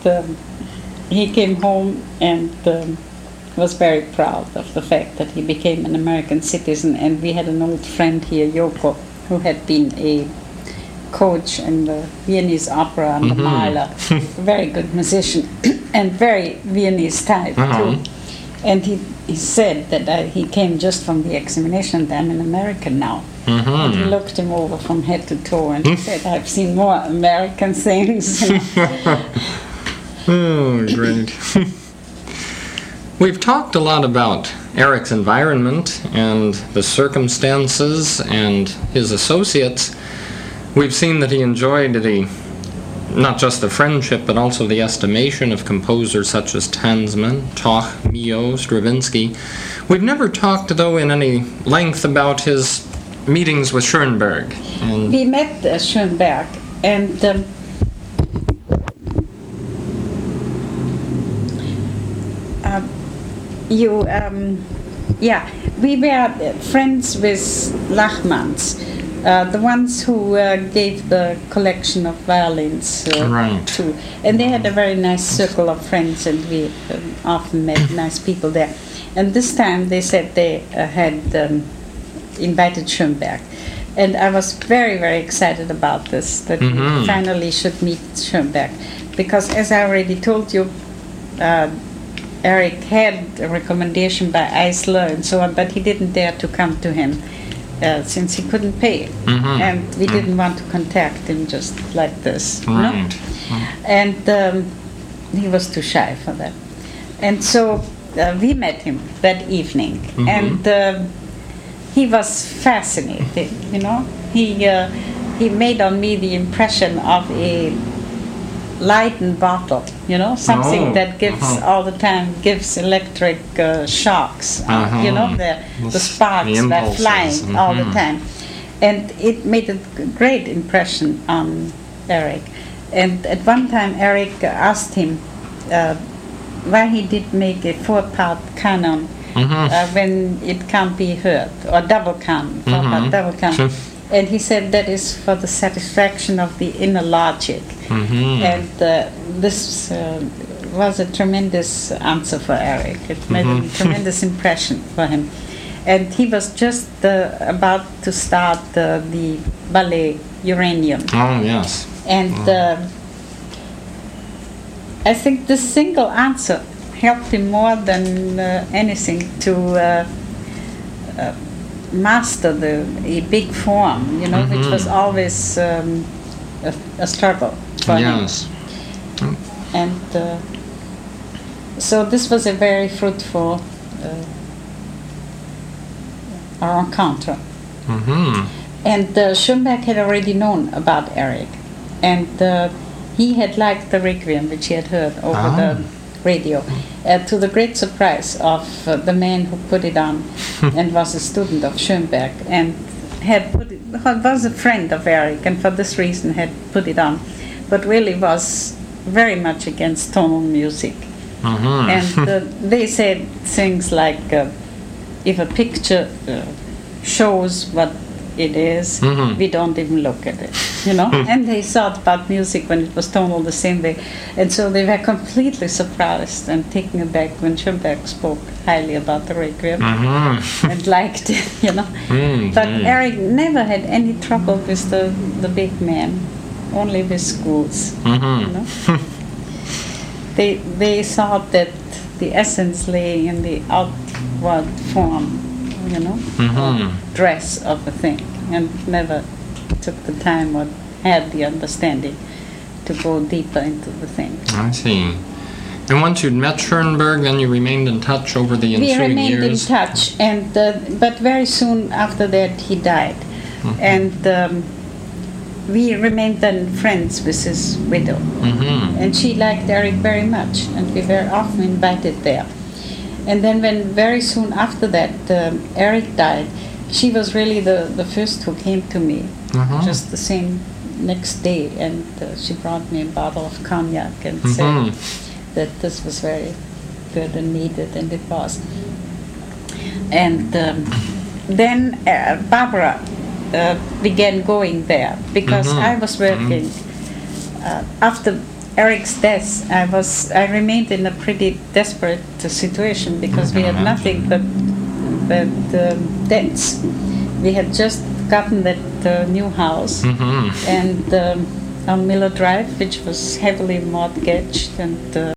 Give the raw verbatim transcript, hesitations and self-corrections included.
um, he came home and um, was very proud of the fact that he became an American citizen. And we had an old friend here, Yoko, who had been a coach in the Viennese opera and mm-hmm. the Mahler, a very good musician and very Viennese type uh-huh. too. And he, he said that I, he came just from the examination and I'm an American now. Mm-hmm. And he looked him over from head to toe and he said, I've seen more American things. You know? Oh, great. We've talked a lot about Eric's environment and the circumstances and his associates. We've seen that he enjoyed the not just the friendship, but also the estimation of composers such as Tansman, Toch, Mio, Stravinsky. We've never talked, though, in any length about his meetings with Schoenberg. And we met uh, Schoenberg, and um, uh, you, um, yeah, we were friends with Lachmanns. Uh, the ones who uh, gave the collection of violins uh, right. to, and they had a very nice circle of friends, and we um, often met nice people there. And this time they said they uh, had um, invited Schoenberg, and I was very, very excited about this, that mm-hmm. we finally should meet Schoenberg, because as I already told you, uh, Eric had a recommendation by Eisler and so on, but he didn't dare to come to him. Uh, since he couldn't pay, mm-hmm. and we mm-hmm. didn't want to contact him just like this, right. no? mm-hmm. And um, he was too shy for that. And so uh, we met him that evening, mm-hmm. and uh, he was fascinated. You know, he uh, he made on me the impression of a Leyden bottle. You know, something oh. that gives uh-huh. all the time gives electric uh, shocks. Uh, uh-huh. You know, the the sparks the were flying mm-hmm. all the time, and it made a great impression on Eric. And at one time, Eric asked him uh, why he did make a four-part canon mm-hmm. uh, when it can't be heard, or double canon, four-part mm-hmm. double canon. Sure. And he said that is for the satisfaction of the inner logic. Mm-hmm. And uh, this uh, was a tremendous answer for Eric. It made mm-hmm. a tremendous impression for him. And he was just uh, about to start uh, the ballet Uranium. Oh, yes. And oh. uh, I think this single answer helped him more than uh, anything to uh, uh, master the a big form, you know, mm-hmm. which was always um, a, a struggle for yes. him. And uh, so this was a very fruitful uh, rencontre. Mm-hmm. And uh, Schoenberg had already known about Eric, and uh, he had liked the Requiem, which he had heard over ah. the radio, uh, to the great surprise of uh, the man who put it on and was a student of Schoenberg and had put it, was a friend of Eric, and for this reason had put it on, but really was very much against tonal music. Mm-hmm. And uh, they said things like, uh, if a picture uh, shows what it is, mm-hmm. we don't even look at it, you know. And they thought about music when it was tonal the same way, and so they were completely surprised and taken aback when Schoenberg spoke highly about the Requiem mm-hmm. and liked it, you know. Mm-hmm. But Eric never had any trouble with the the big man, only with schools, mm-hmm. you know. They they thought that the essence lay in the outward form, you know, mm-hmm. or dress of a thing, and never took the time or had the understanding to go deeper into the thing. I see. And once you'd met Schoenberg, then you remained in touch over the ensuing years? We remained in touch, and uh, but very soon after that he died. Mm-hmm. And um, we remained then friends with his widow. Mm-hmm. And she liked Eric very much, and we were often invited there. And then when very soon after that um, Eric died, she was really the, the first who came to me, uh-huh. just the same next day, and uh, she brought me a bottle of cognac and mm-hmm. said that this was very good and needed, and it was. And um, then uh, Barbara uh, began going there, because mm-hmm. I was working. Uh, after Eric's death, I was I remained in a pretty desperate uh, situation because we had nothing but but um, debts. We had just gotten that uh, new house, Mm-hmm. and um, on Miller Drive, which was heavily mortgaged, and uh,